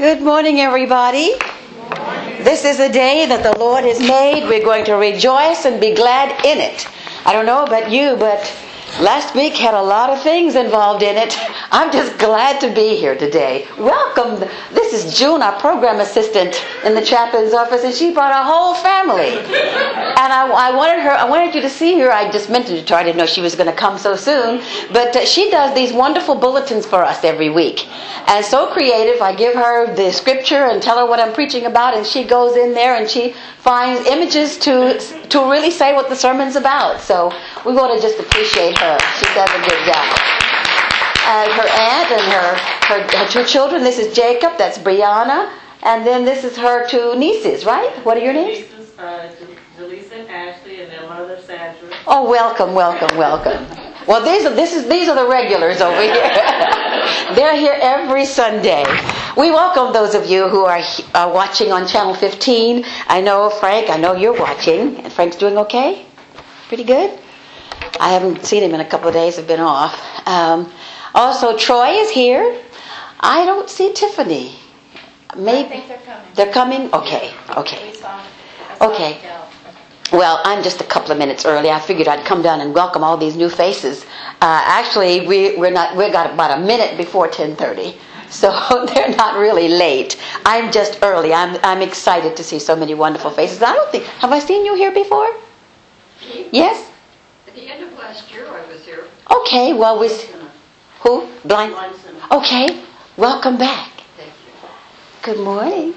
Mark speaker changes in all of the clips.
Speaker 1: Good morning, everybody. This is a day that the Lord has made. We're going to rejoice and be glad in it. I don't know about you, but last week had a lot of things involved in it. I'm just glad to be here today. Welcome. This is June, our program assistant in the chaplain's office, and she brought her whole family. And I wanted you to see her. I just mentioned it to her. I didn't know she was going to come so soon. But she does these wonderful bulletins for us every week. And so creative, I give her the scripture and tell her what I'm preaching about, and she goes in there and she finds images to really say what the sermon's about. So we want to just appreciate her. She does a good job. And her aunt and her two children. This is Jacob, that's Brianna, and then this is her two nieces, right? What are your names?
Speaker 2: Nieces, Delisa and Ashley, and then one of their Sandra.
Speaker 1: Oh, welcome. Well, these are the regulars over here. They're here every Sunday. We welcome those of you who are watching on Channel 15. I know, Frank, you're watching. And Frank's doing okay? Pretty good? I haven't seen him in a couple of days. I've been off. Also, Troy is here. I don't see Tiffany. Maybe
Speaker 3: I think they're coming.
Speaker 1: They're coming? Okay.
Speaker 3: We saw them.
Speaker 1: Okay. Well, I'm just a couple of minutes early. I figured I'd come down and welcome all these new faces. Actually, we got about a minute before 10:30, so they're not really late. I'm just early. I'm excited to see so many wonderful faces. Have I seen you here before? Yes.
Speaker 4: At the end of last year, I was here.
Speaker 1: Okay. Well, who? Blind. Okay. Welcome back.
Speaker 4: Thank you.
Speaker 1: Good morning.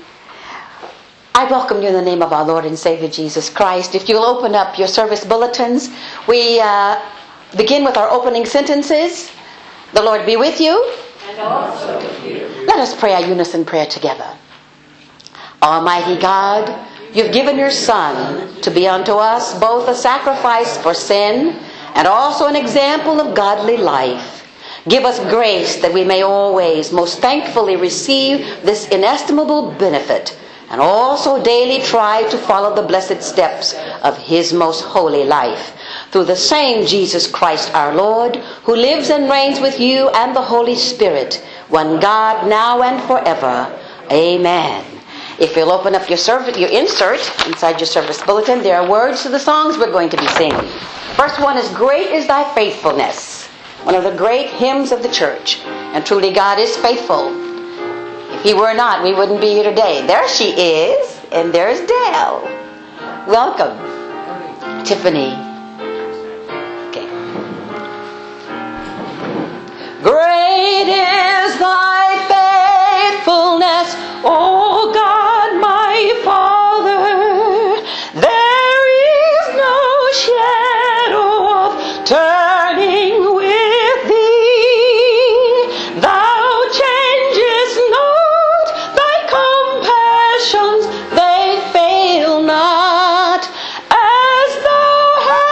Speaker 1: I welcome you in the name of our Lord and Savior Jesus Christ. If you'll open up your service bulletins, we begin with our opening sentences. The Lord be with you.
Speaker 4: And also with you.
Speaker 1: Let us pray our unison prayer together. Almighty God, you've given your Son to be unto us both a sacrifice for sin and also an example of godly life. Give us grace that we may always most thankfully receive this inestimable benefit, and also daily try to follow the blessed steps of his most holy life. Through the same Jesus Christ our Lord, who lives and reigns with you and the Holy Spirit, one God, now and forever. Amen. If you'll open up your insert inside your service bulletin, there are words to the songs we're going to be singing. First one is Great is Thy Faithfulness, one of the great hymns of the church. And truly God is faithful. If he were not, we wouldn't be here today. There she is, and there's Dale. Welcome. Tiffany. Okay. Great is thy faithfulness, O God, my Father. There is no shadow of turning with thee. Thou changest not, thy compassions, they fail not. As thou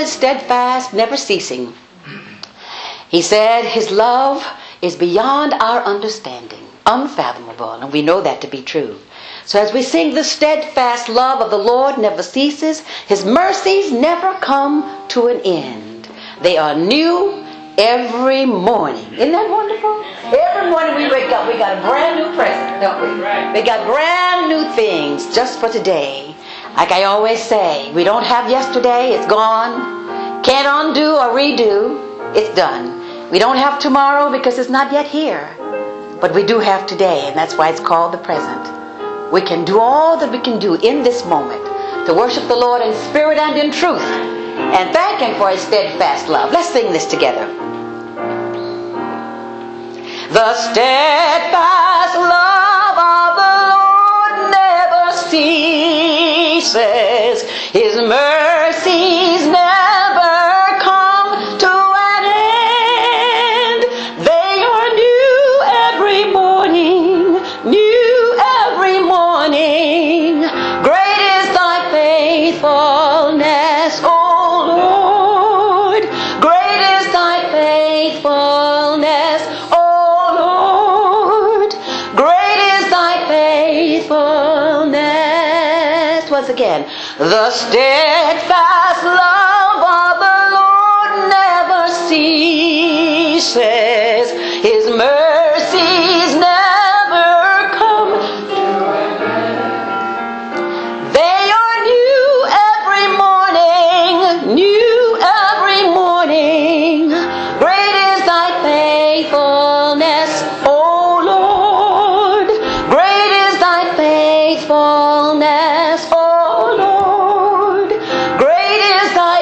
Speaker 1: is steadfast, never ceasing. He said his love is beyond our understanding, unfathomable, and we know that to be true. So as we sing, the steadfast love of the Lord never ceases. His mercies never come to an end. They are new every morning. Isn't that wonderful? Every morning we wake up, we got a brand new present, don't we? We got brand new things just for today. Like I always say, we don't have yesterday, it's gone. Can't undo or redo, it's done. We don't have tomorrow because it's not yet here. But we do have today, and that's why it's called the present. We can do all that we can do in this moment to worship the Lord in spirit and in truth and thank Him for His steadfast love. Let's sing this together. The steadfast love of the Lord never ceases. His mercies never come to an end. They are new every morning, new every morning. Great is thy faithfulness, O Lord. Great is thy faithfulness, O Lord. Great is thy faithfulness. Once again, the steadfast love of the Lord never ceases. His mercies never come. They are new every morning, new every morning. Great is thy faithfulness, O Lord. Great is thy faithfulness, O Lord. Great is thy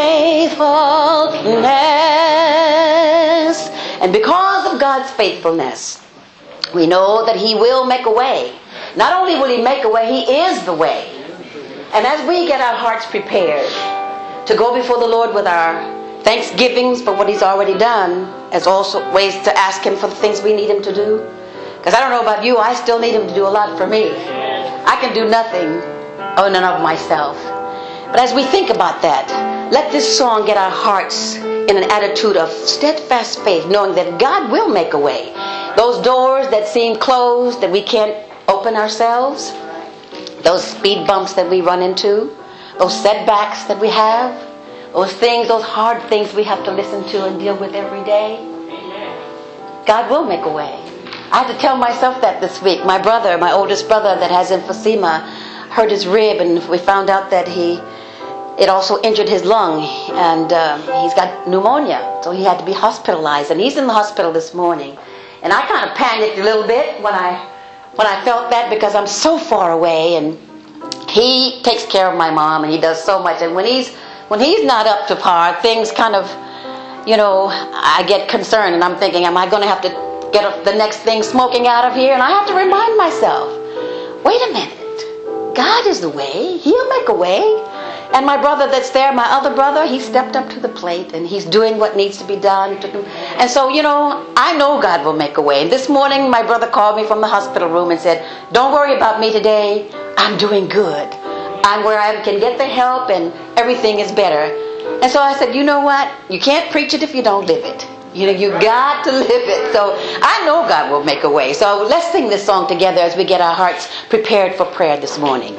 Speaker 1: faithfulness. And because of God's faithfulness, we know that He will make a way. Not only will He make a way, He is the way. And as we get our hearts prepared to go before the Lord with our thanksgivings for what He's already done, as also ways to ask Him for the things we need Him to do. Because I don't know about you, I still need Him to do a lot for me. I can do nothing in and of myself. But as we think about that, let this song get our hearts in an attitude of steadfast faith, knowing that God will make a way. Those doors that seem closed, that we can't open ourselves, those speed bumps that we run into, those setbacks that we have, those things, those hard things we have to listen to and deal with every day, God will make a way. I had to tell myself that this week. My brother, my oldest brother that has emphysema, hurt his rib, and we found out that it also injured his lung, and he's got pneumonia, so he had to be hospitalized, and he's in the hospital this morning. And I kind of panicked a little bit when I felt that, because I'm so far away, and he takes care of my mom, and he does so much, and when he's not up to par, things kind of, I get concerned, and I'm thinking, am I going to have to get the next thing smoking out of here? And I have to remind myself, wait a minute, God is the way. He'll make a way. And my brother that's there, my other brother, he stepped up to the plate, and he's doing what needs to be done. And so, I know God will make a way. And this morning, my brother called me from the hospital room and said, don't worry about me today. I'm doing good. I'm where I can get the help, and everything is better. And so I said, you know what? You can't preach it if you don't live it. You got to live it. So I know God will make a way. So let's sing this song together as we get our hearts prepared for prayer this morning.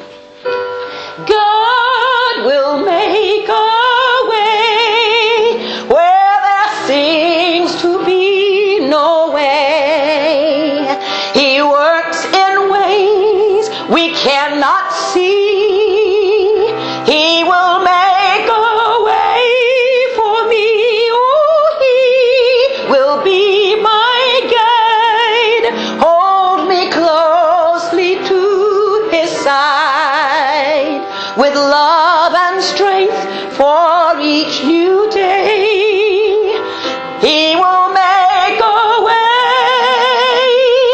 Speaker 1: God will make a way where there seems to be no way. He works in ways we cannot see. He will make a way for me. Oh, He will be my guide. Hold me closely to His side with love and strength for each new day. He will make a way.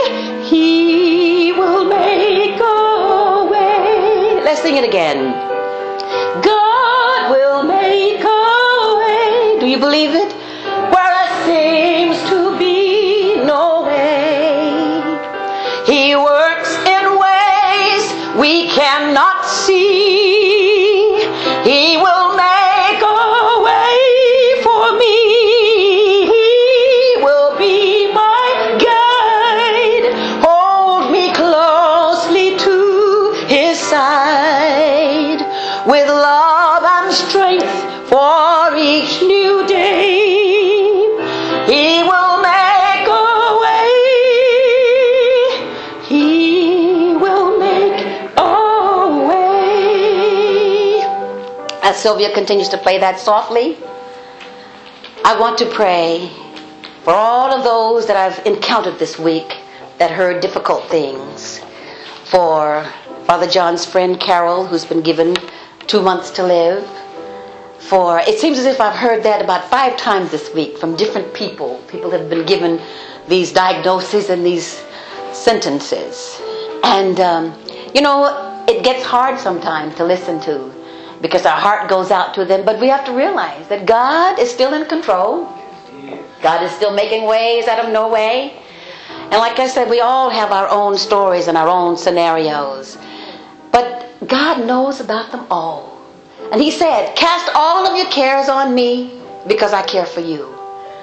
Speaker 1: He will make a way. Let's sing it again. God will make a way. Do you believe it? Where there seems to be no way. He works in ways we cannot see. He will make a way. As Sylvia continues to play that softly, I want to pray for all of those that I've encountered this week that heard difficult things. For Father John's friend Carol, who's been given 2 months to live. For it seems as if I've heard that about 5 times this week from different people. People have been given these diagnoses and these sentences. And, it gets hard sometimes to listen to because our heart goes out to them. But we have to realize that God is still in control. God is still making ways out of no way. And like I said, we all have our own stories and our own scenarios. But God knows about them all. And He said, cast all of your cares on me because I care for you.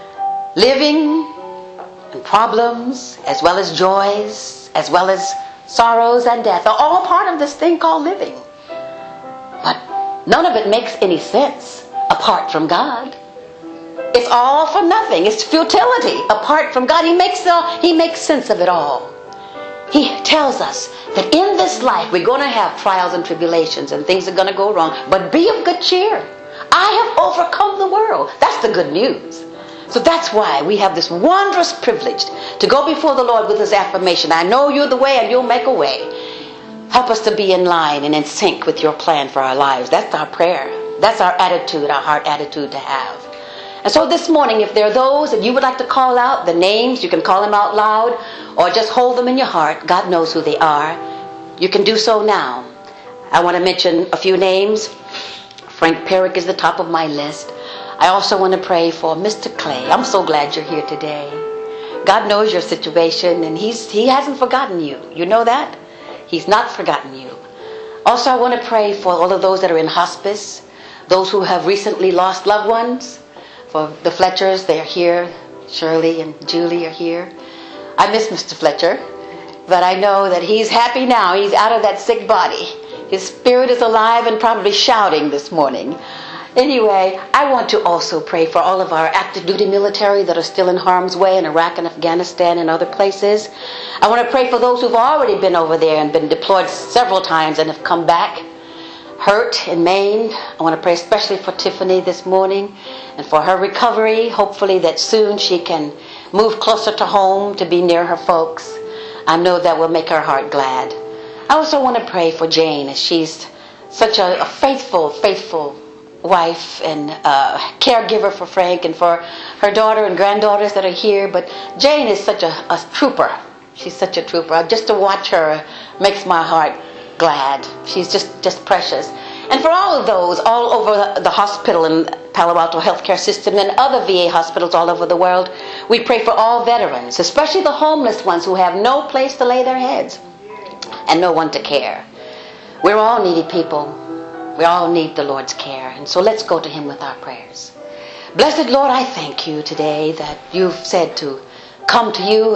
Speaker 1: Living and problems, as well as joys, as well as sorrows and death, are all part of this thing called living. But none of it makes any sense apart from God. It's all for nothing. It's futility apart from God. He makes sense of it all. He tells us that in this life we're going to have trials and tribulations and things are going to go wrong. But be of good cheer. I have overcome the world. That's the good news. So that's why we have this wondrous privilege to go before the Lord with this affirmation. I know you're the way and you'll make a way. Help us to be in line and in sync with your plan for our lives. That's our prayer. That's our attitude, our heart attitude to have. And so this morning, if there are those that you would like to call out, the names, you can call them out loud or just hold them in your heart. God knows who they are. You can do so now. I want to mention a few names. Frank Perrick is the top of my list. I also want to pray for Mr. Clay. I'm so glad you're here today. God knows your situation and He hasn't forgotten you. You know that? He's not forgotten you. Also, I want to pray for all of those that are in hospice, those who have recently lost loved ones. For the Fletchers, they're here. Shirley and Julie are here. I miss Mr. Fletcher, but I know that he's happy now. He's out of that sick body. His spirit is alive and probably shouting this morning. Anyway, I want to also pray for all of our active duty military that are still in harm's way in Iraq and Afghanistan and other places. I want to pray for those who've already been over there and been deployed several times and have come back hurt and maimed. I want to pray especially for Tiffany this morning and for her recovery. Hopefully that soon she can move closer to home to be near her folks. I know that will make her heart glad. I also want to pray for Jane, as she's such a faithful wife and caregiver for Frank and for her daughter and granddaughters that are here. But Jane is such a trooper. She's such a trooper. Just to watch her makes my heart glad. She's just precious. And for all of those all over the hospital and Palo Alto healthcare system and other VA hospitals all over the world, we pray for all veterans, especially the homeless ones who have no place to lay their heads and no one to care. We're all needy people. We all need the Lord's care. And so let's go to Him with our prayers. Blessed Lord, I thank you today that you've said to come to you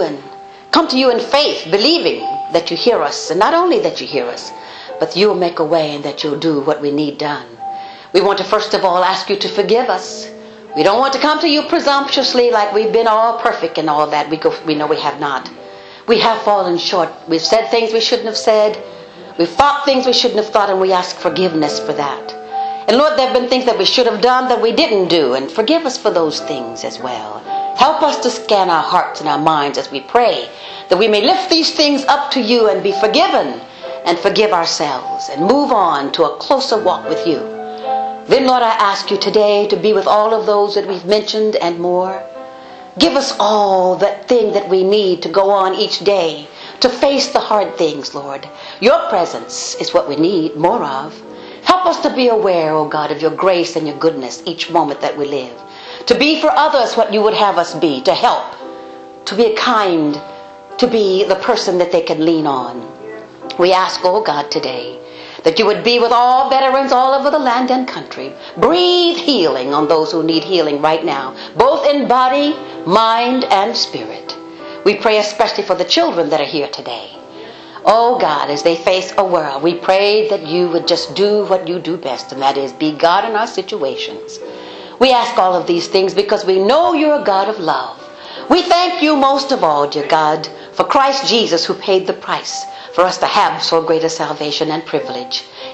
Speaker 1: in faith, believing that you hear us. And not only that you hear us, but you'll make a way and that you'll do what we need done. We want to first of all ask you to forgive us. We don't want to come to you presumptuously like we've been all perfect and all that. We know we have not. We have fallen short. We've said things we shouldn't have said. We've thought things we shouldn't have thought, and we ask forgiveness for that. And Lord, there have been things that we should have done that we didn't do, and forgive us for those things as well. Help us to scan our hearts and our minds as we pray, that we may lift these things up to you and be forgiven and forgive ourselves and move on to a closer walk with you. Then, Lord, I ask you today to be with all of those that we've mentioned and more. Give us all that thing that we need to go on each day, to face the hard things, Lord. Your presence is what we need more of. Help us to be aware, oh God, of your grace and your goodness each moment that we live. To be for others what you would have us be, to help, to be kind, to be the person that they can lean on. We ask, oh God, today, that you would be with all veterans all over the land and country. Breathe healing on those who need healing right now, both in body, mind, and spirit. We pray especially for the children that are here today. Oh God, as they face a world, we pray that you would just do what you do best, and that is be God in our situations. We ask all of these things because we know you're a God of love. We thank you most of all, dear God, for Christ Jesus, who paid the price for us to have so great a salvation and privilege.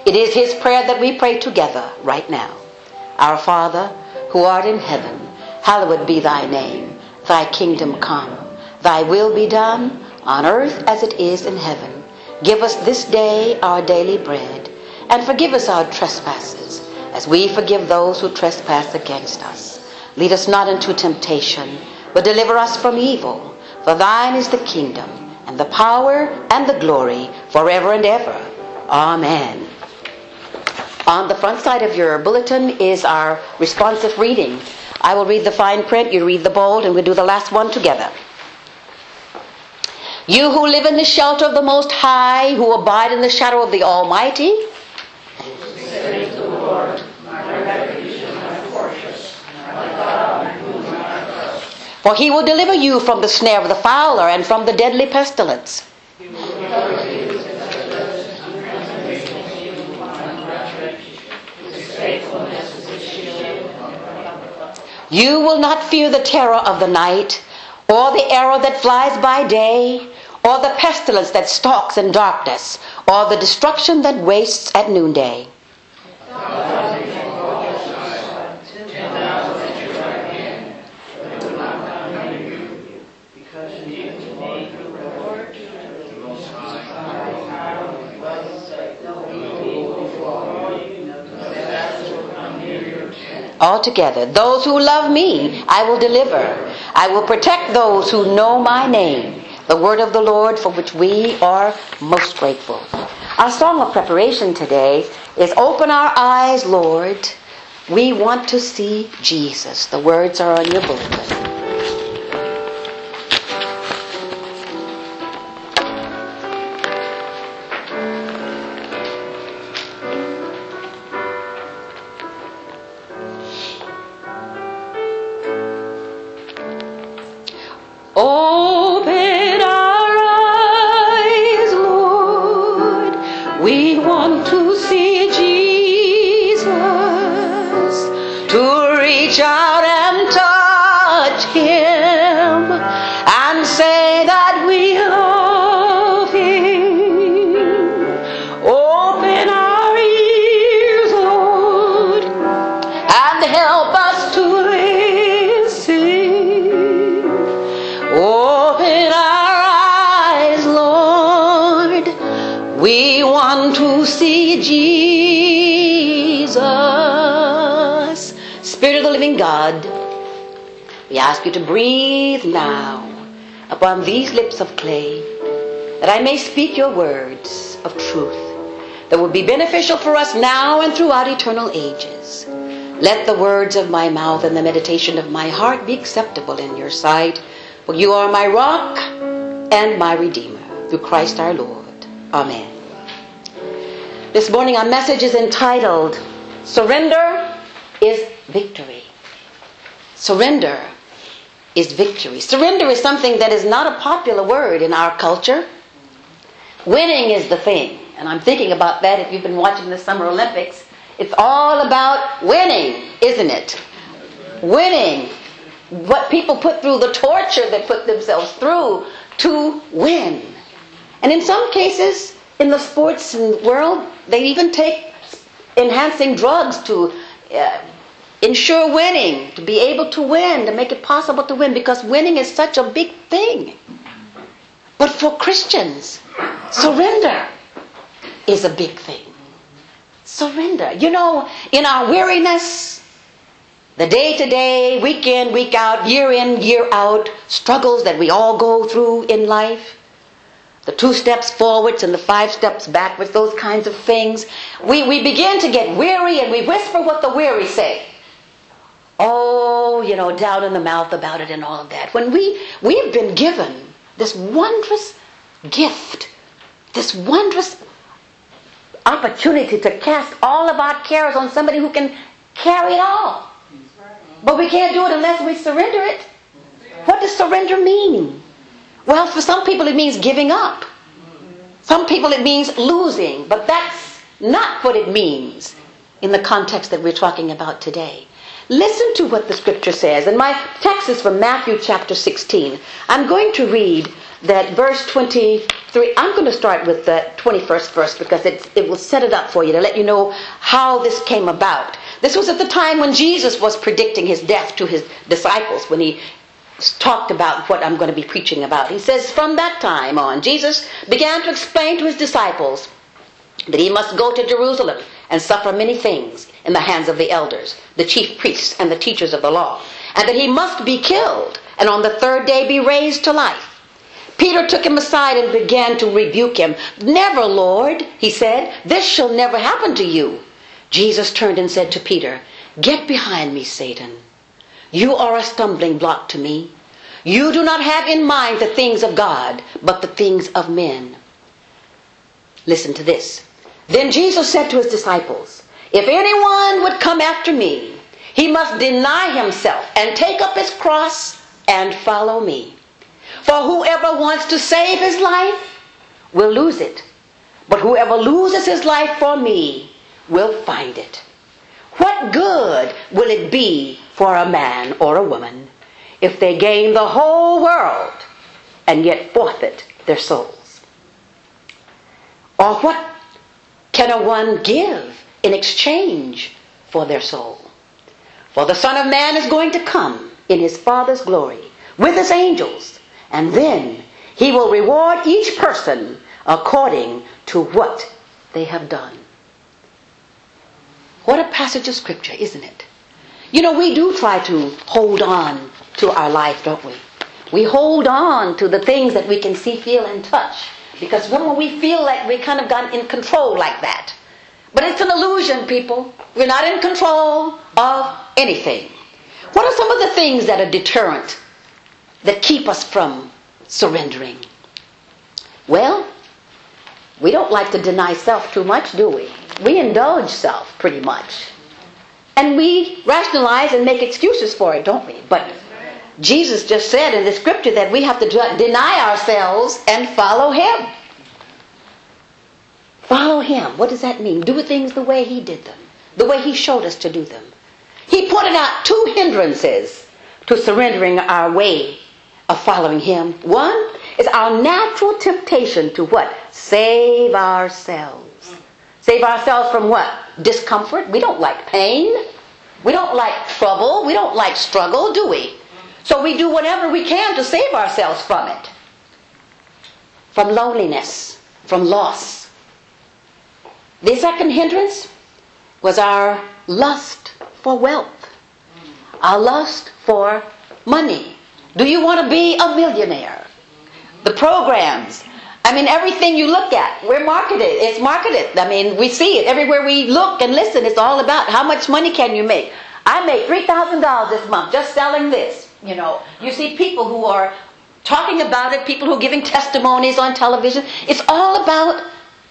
Speaker 1: It is his prayer that we pray together right now. Our Father, who art in heaven, hallowed be thy name. Thy kingdom come. Thy will be done on earth as it is in heaven. Give us this day our daily bread, and forgive us our trespasses, as we forgive those who trespass against us. Lead us not into temptation, but deliver us from evil. For thine is the kingdom, and the power, and the glory, forever and ever. Amen. On the front side of your bulletin is our responsive reading. I will read the fine print, you read the bold, and we'll do the last one together. You who live in the shelter of the Most High, who abide in the shadow of the Almighty,
Speaker 5: say to the Lord, my refuge and my fortress, my God in whom I trust.
Speaker 1: for he will deliver you from the snare of the fowler and from the deadly pestilence.
Speaker 5: He will cover you with feathers, and make you one refuge. His faithfulness is a shield.
Speaker 1: You will not fear the terror of the night, or the arrow that flies by day, or the pestilence that stalks in darkness, or the destruction that wastes at noonday. Altogether, those who love me, I will deliver. I will protect those who know my name. The word of the Lord, for which we are most grateful. Our song of preparation today is Open Our Eyes, Lord. We want to see Jesus. The words are on your bulletin. Open our eyes, Lord. We want to see Jesus, to reach out and touch him and say that we love him. Open our ears, Lord, and help us to listen. Open our eyes, Lord. We want to see Jesus. Spirit of the living God, we ask you to breathe now upon these lips of clay, that I may speak your words of truth that will be beneficial for us now and throughout eternal ages. Let the words of my mouth and the meditation of my heart be acceptable in your sight. For you are my rock and my redeemer, through Christ our Lord. Amen. This morning our message is entitled, Surrender is Victory. Surrender is victory. Surrender is something that is not a popular word in our culture. Winning is the thing. And I'm thinking about that if you've been watching the Summer Olympics. It's all about winning, isn't it? Winning. What people put through, the torture they put themselves through to win. And in some cases, in the sports world, they even take enhancing drugs to ensure winning, to be able to win, to make it possible to win, because winning is such a big thing. But for Christians, surrender is a big thing. Surrender. You know, in our weariness, the day-to-day, week in, week out, year in, year out, struggles that we all go through in life, the 2 steps forwards and the 5 steps backwards, those kinds of things, we begin to get weary and we whisper what the weary say. Oh, you know, down in the mouth about it and all of that. When we've been given this wondrous gift, this wondrous opportunity to cast all of our cares on somebody who can carry it all. But we can't do it unless we surrender it. What does surrender mean? Well, for some people it means giving up. Some people it means losing. But that's not what it means in the context that we're talking about today. Listen to what the scripture says. And my text is from Matthew chapter 16. I'm going to read that verse 23. I'm going to start with the 21st verse because it will set it up for you to let you know how this came about. This was at the time when Jesus was predicting his death to his disciples, when he talked about what I'm going to be preaching about. He says, from that time on, Jesus began to explain to his disciples that he must go to Jerusalem and suffer many things in the hands of the elders, the chief priests, and the teachers of the law, and that he must be killed, and on the third day be raised to life. Peter took him aside and began to rebuke him. Never, Lord, he said, this shall never happen to you. Jesus turned and said to Peter, get behind me, Satan. You are a stumbling block to me. You do not have in mind the things of God, but the things of men. Listen to this. Then Jesus said to his disciples, if anyone would come after me, he must deny himself and take up his cross and follow me. For whoever wants to save his life will lose it. But whoever loses his life for me will find it. What good will it be for a man or a woman if they gain the whole world and yet forfeit their souls? Or what can a one give in exchange for their soul? For the Son of Man is going to come in his Father's glory with his angels, and then he will reward each person according to what they have done. What a passage of scripture, isn't it? You know, we do try to hold on to our life, don't we? We hold on to the things that we can see, feel, and touch. Because when we feel like we kind of got in control like that. But it's an illusion, people. We're not in control of anything. What are some of the things that are deterrent, that keep us from surrendering? Well, we don't like to deny self too much, do we? We indulge self pretty much. And we rationalize and make excuses for it, don't we? But Jesus just said in the scripture that we have to deny ourselves and follow him. Follow him. What does that mean? Do things the way he did them, the way he showed us to do them. He pointed out two hindrances to surrendering our way of following him. One is our natural temptation to what? Save ourselves. Save ourselves from what? Discomfort. We don't like pain. We don't like trouble. We don't like struggle, do we? So we do whatever we can to save ourselves from it. From loneliness, from loss. The second hindrance was our lust for wealth. Our lust for money. Do you want to be a millionaire? The programs. I mean, everything you look at, we're marketed. It's marketed. I mean, we see it. Everywhere we look and listen, it's all about how much money can you make. I made $3,000 this month just selling this. You know, you see people who are talking about it, people who are giving testimonies on television. It's all about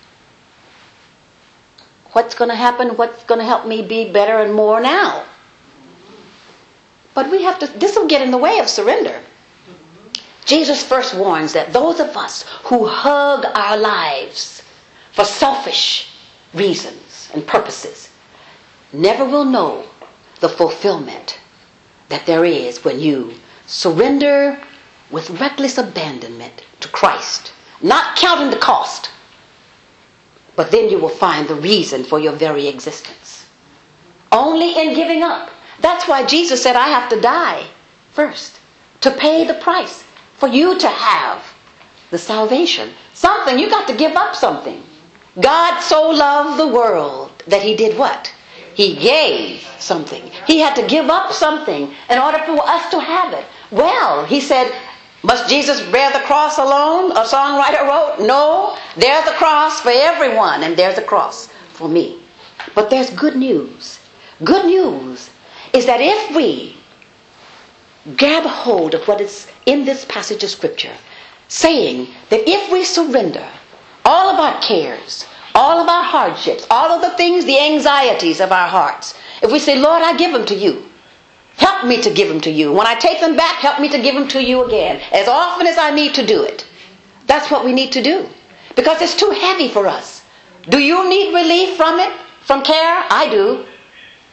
Speaker 1: what's going to happen, what's going to help me be better and more now. But we have to, this will get in the way of surrender. Jesus first warns that those of us who hug our lives for selfish reasons and purposes never will know the fulfillment that there is when you surrender with reckless abandonment to Christ, not counting the cost, but then you will find the reason for your very existence. Only in giving up. That's why Jesus said, I have to die first to pay the price for you to have the salvation. Something, you got to give up something. God so loved the world that he did what? He gave something. He had to give up something in order for us to have it. Well, he said, must Jesus bear the cross alone? A songwriter wrote, no, there's a cross for everyone, and there's a cross for me. But there's good news. Good news is that if we grab hold of what is in this passage of scripture, saying that if we surrender all of our cares, all of our hardships, all of the things, the anxieties of our hearts, if we say, Lord, I give them to you. Help me to give them to you. When I take them back, help me to give them to you again, as often as I need to do it. That's what we need to do. Because it's too heavy for us. Do you need relief from it? From care? I do.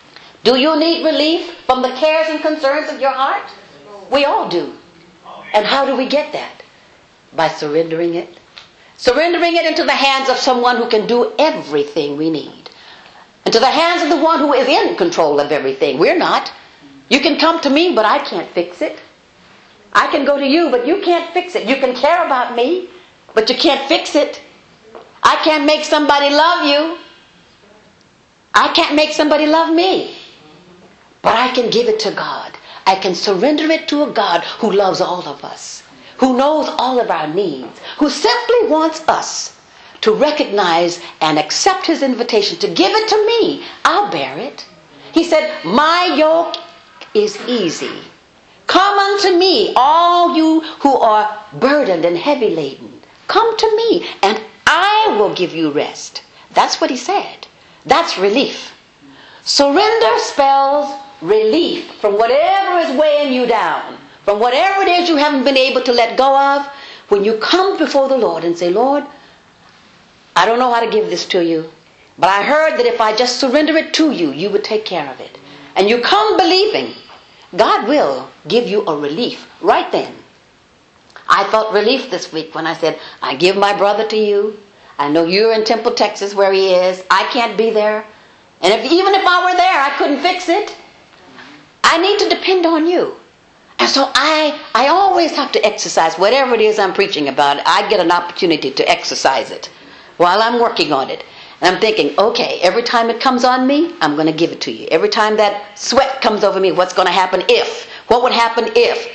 Speaker 1: Do you need relief from the cares and concerns of your heart? We all do. And how do we get that? By surrendering it. Surrendering it into the hands of someone who can do everything we need. Into the hands of the one who is in control of everything. We're not. You can come to me, but I can't fix it. I can go to you, but you can't fix it. You can care about me, but you can't fix it. I can't make somebody love you. I can't make somebody love me. But I can give it to God. I can surrender it to a God who loves all of us, who knows all of our needs, who simply wants us to recognize and accept his invitation to give it to me. I'll bear it. He said, my yoke is easy. Come unto me, all you who are burdened and heavy laden. Come to me, and I will give you rest. That's what he said. That's relief. Surrender spells relief from whatever is weighing you down, from whatever it is you haven't been able to let go of. When you come before the Lord and say, Lord, I don't know how to give this to you, but I heard that if I just surrender it to you, you would take care of it. And you come believing, God will give you a relief right then. I felt relief this week when I said, I give my brother to you. I know you're in Temple, Texas, where he is. I can't be there. And even if I were there, I couldn't fix it. I need to depend on you. And so I always have to exercise whatever it is I'm preaching about. I get an opportunity to exercise it while I'm working on it. And I'm thinking, okay, every time it comes on me, I'm going to give it to you. Every time that sweat comes over me, what's going to happen if? What would happen if?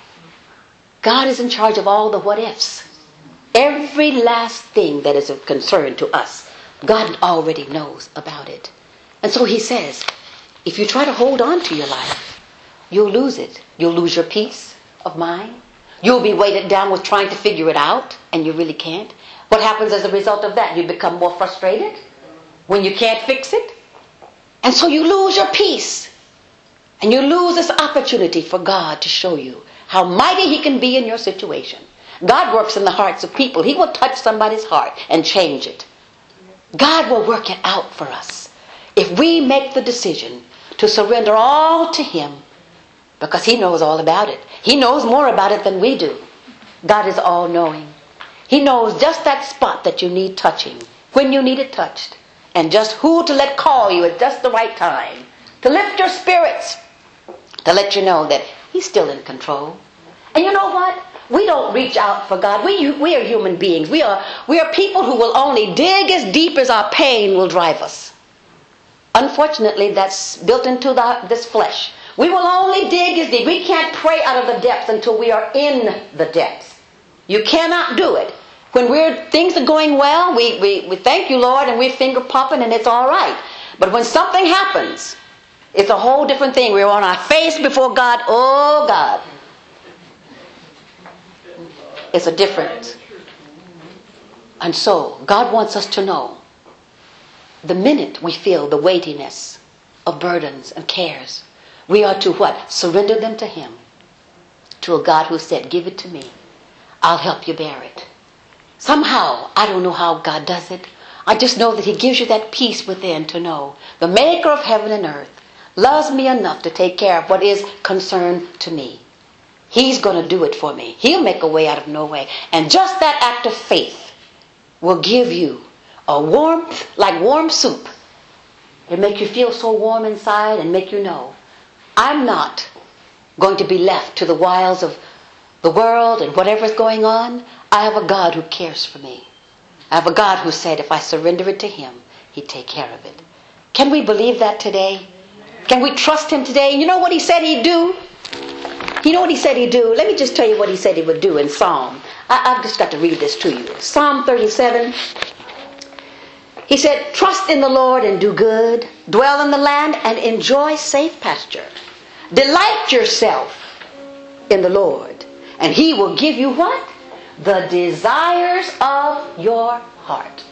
Speaker 1: God is in charge of all the what ifs. Every last thing that is of concern to us, God already knows about it. And so he says, if you try to hold on to your life, you'll lose it. You'll lose your peace of mind. You'll be weighted down with trying to figure it out, and you really can't. What happens as a result of that? You become more frustrated when you can't fix it. And so you lose your peace. And you lose this opportunity for God to show you how mighty he can be in your situation. God works in the hearts of people. He will touch somebody's heart and change it. God will work it out for us if we make the decision to surrender all to him, because he knows all about it. He knows more about it than we do. God is all-knowing. He knows just that spot that you need touching, when you need it touched, and just who to let call you at just the right time, to lift your spirits, to let you know that he's still in control. And you know what? We don't reach out for God. We are human beings. We are people who will only dig as deep as our pain will drive us. Unfortunately, that's built into this flesh. We will only dig as deep. We can't pray out of the depths until we are in the depths. You cannot do it. When things are going well, we thank you, Lord, and we're finger popping and it's all right. But when something happens, it's a whole different thing. We're on our face before God. Oh, God. It's a difference. And so, God wants us to know, the minute we feel the weightiness of burdens and cares, we are to what? Surrender them to him. To a God who said, give it to me. I'll help you bear it. Somehow, I don't know how God does it. I just know that he gives you that peace within to know the maker of heaven and earth loves me enough to take care of what is concerned to me. He's going to do it for me. He'll make a way out of no way. And just that act of faith will give you a warmth, like warm soup. It'll make you feel so warm inside and make you know, I'm not going to be left to the wiles of the world and whatever's going on. I have a God who cares for me. I have a God who said if I surrender it to him, he'd take care of it. Can we believe that today? Can we trust him today? You know what he said he'd do? You know what he said he'd do? Let me just tell you what he said he would do in Psalm. I've just got to read this to you. Psalm 37. He said, trust in the Lord and do good. Dwell in the land and enjoy safe pasture. Delight yourself in the Lord. And he will give you what? The desires of your heart.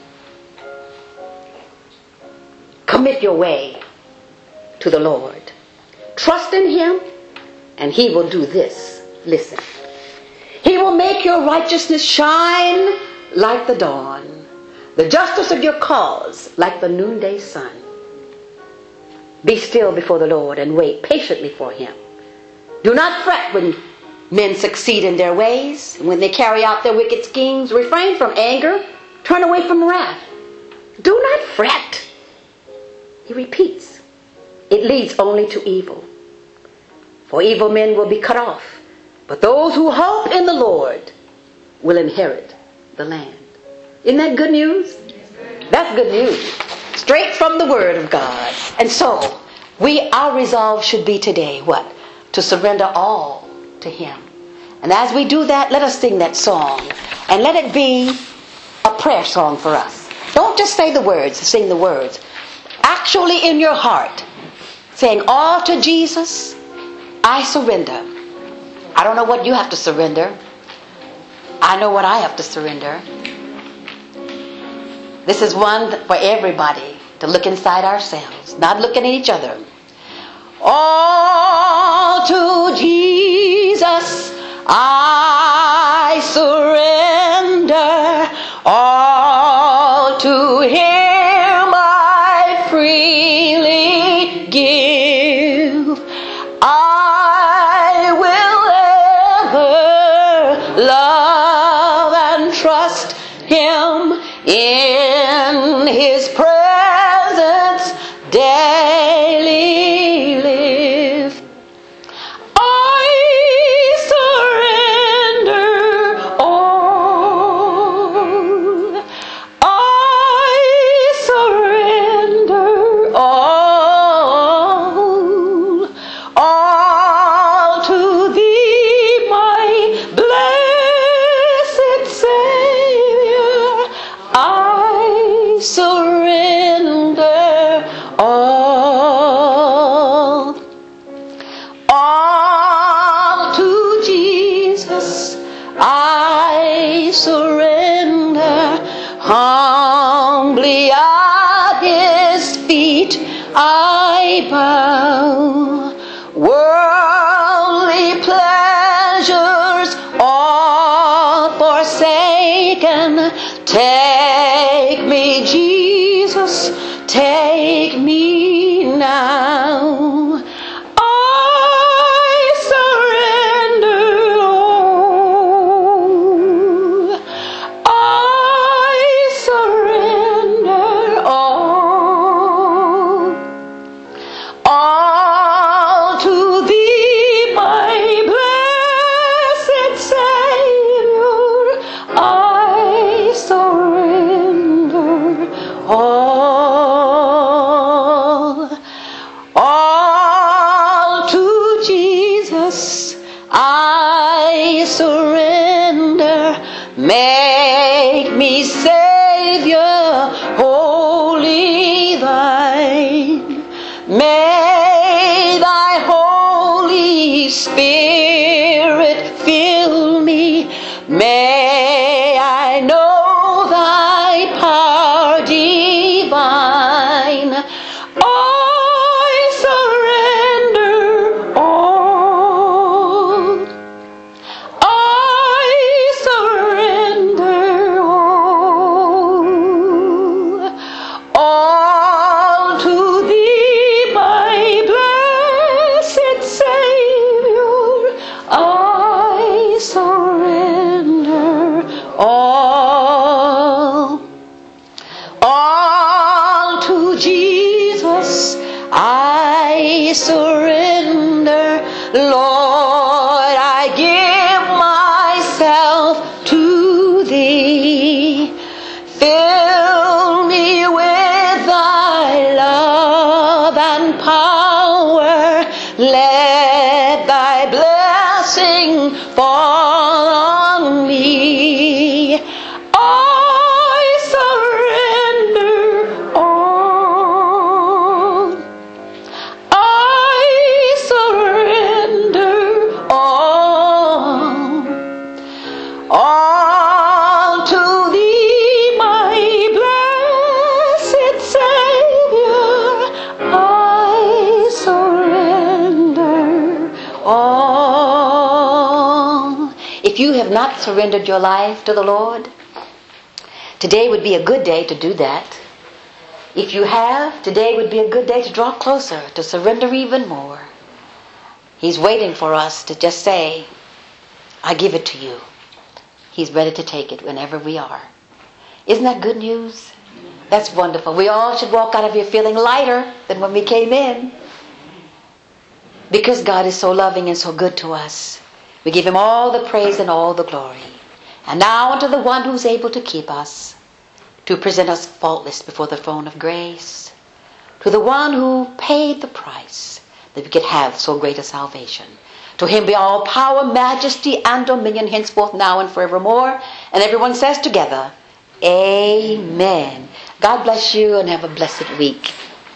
Speaker 1: Commit your way to the Lord. Trust in him. And he will do this. Listen. He will make your righteousness shine like the dawn. The justice of your cause like the noonday sun. Be still before the Lord and wait patiently for Him. Do not fret when men succeed in their ways, and when they carry out their wicked schemes. Refrain from anger. Turn away from wrath. Do not fret. He repeats, it leads only to evil. For evil men will be cut off, but those who hope in the Lord will inherit the land. Isn't that good news? That's good news. Straight from the Word of God. And so, our resolve should be today, what? To surrender all to Him. And as we do that, let us sing that song. And let it be a prayer song for us. Don't just say the words, sing the words. Actually in your heart, saying, all to Jesus, I surrender. I don't know what you have to surrender. I know what I have to surrender. This is one for everybody to look inside ourselves, not looking at each other. All to Jesus I surrender. All to Him I freely give. I will ever love and trust Him in His presence daily live. I surrender all. I surrender all to Thee, my blessed Savior. I surrender all to Jesus. I surrender humbly at His feet. I bow. Worldly pleasures all forsaken. Take me, Jesus, take me now. I surrender all. I surrender all to Thee, my blessed Savior. I surrender all to Jesus. I surrender. Make me Savior, wholly Thine. May Thy Holy Spirit fill me. May I know Thy power divine. I surrender all. I surrender all to Thee, my blessed Savior. I surrender all to Jesus. I surrender, Lord. I give myself to Thee. Fill me with Thy love and power. Let Thy blessing fall on me. I surrender all. I surrender all to Thee, my blessed Savior. I surrender all. If you have not surrendered your life to the Lord, today would be a good day to do that. If you have, today would be a good day to draw closer, to surrender even more. He's waiting for us to just say, I give it to you. He's ready to take it whenever we are. Isn't that good news? That's wonderful. We all should walk out of here feeling lighter than when we came in. Because God is so loving and so good to us. We give Him all the praise and all the glory. And now unto the one who's able to keep us, to present us faultless before the throne of grace, to the one who paid the price that we could have so great a salvation. To Him be all power, majesty, and dominion henceforth, now, and forevermore. And everyone says together, Amen. God bless you and have a blessed week.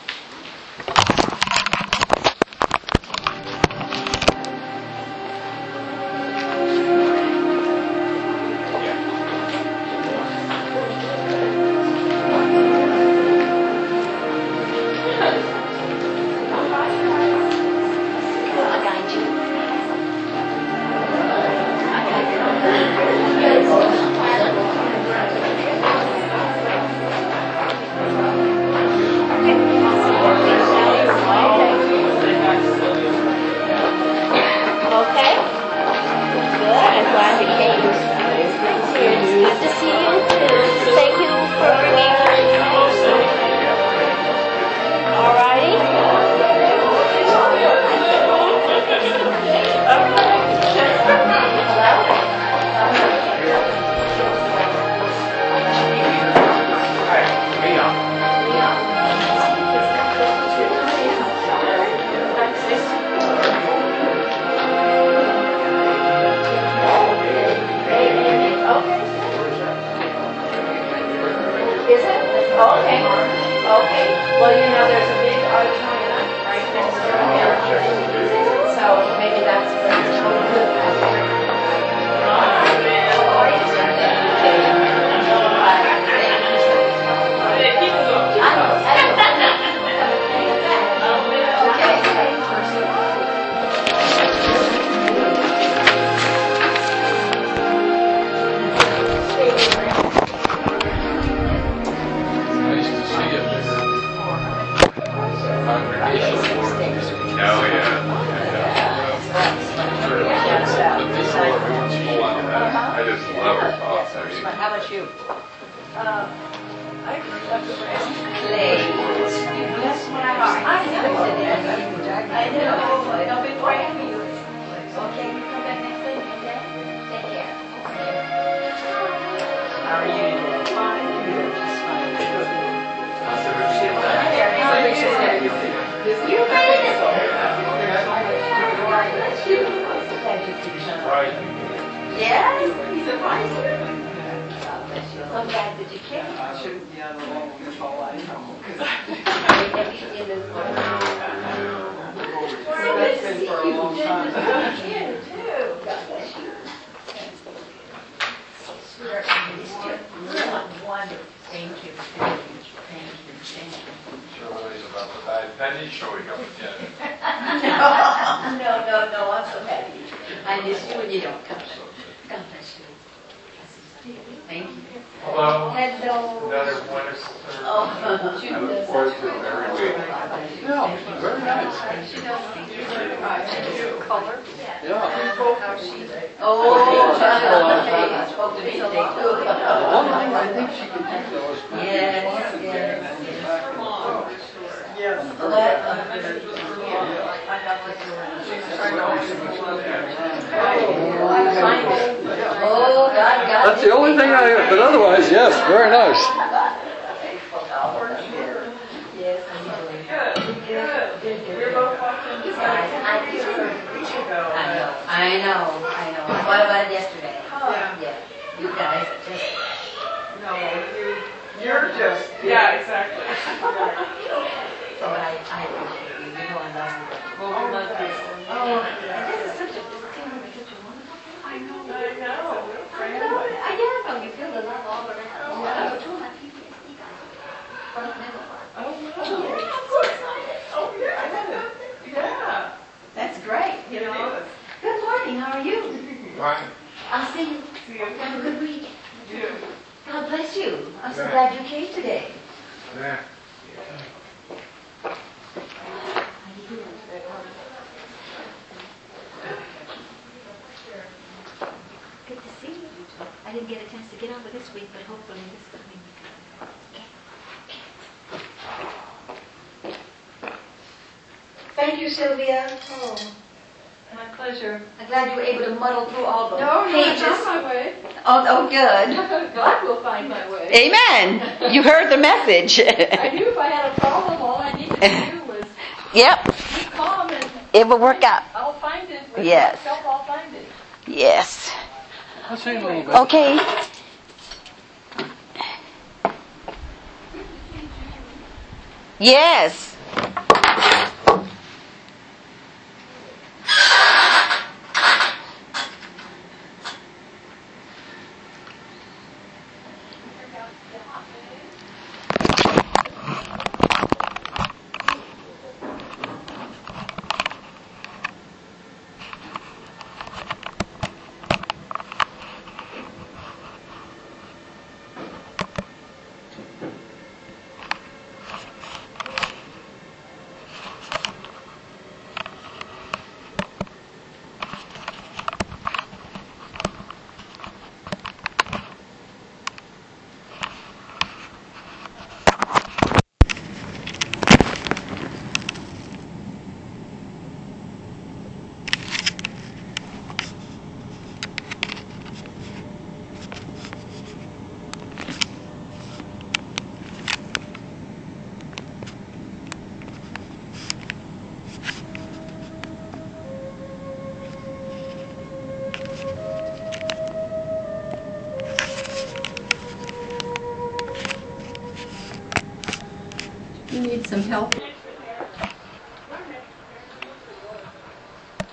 Speaker 6: That's the only thing I have, but otherwise, yes, very nice.
Speaker 7: I know. I thought about it yesterday. Yeah. You guys are just...
Speaker 2: No, you're just... Yeah, exactly.
Speaker 7: So I appreciate you. You know I love you.
Speaker 2: Well, we love you.
Speaker 7: This is such a wonderful...
Speaker 2: I know.
Speaker 7: You feel the love all around. I told my PTSD guys from the middle part.
Speaker 2: Oh, yeah. Yeah.
Speaker 7: That's great.
Speaker 2: It is.
Speaker 7: Good morning. How are you?
Speaker 6: Fine.
Speaker 7: I'll see you.
Speaker 2: See you.
Speaker 7: Have a good week.
Speaker 2: You.
Speaker 7: God bless you. I'm so glad you came today.
Speaker 6: Yeah.
Speaker 8: Good to see you. I didn't get a chance to get over this week, but hopefully this coming week. Thank you, Sylvia. Oh,
Speaker 2: My pleasure.
Speaker 8: I'm glad you were able to muddle through all the
Speaker 3: No,
Speaker 8: pages.
Speaker 3: it's on my way.
Speaker 8: Oh, good.
Speaker 3: God will find my way.
Speaker 1: Amen. You heard the message.
Speaker 3: I knew if I had a problem, all I needed to do was
Speaker 1: Yep.
Speaker 3: be calm and
Speaker 1: It will work out.
Speaker 3: I'll find it. With
Speaker 1: Yes.
Speaker 3: myself, I'll find it.
Speaker 1: Yes.
Speaker 6: Let's see a little bit.
Speaker 1: Okay. Yes.
Speaker 4: You need some help.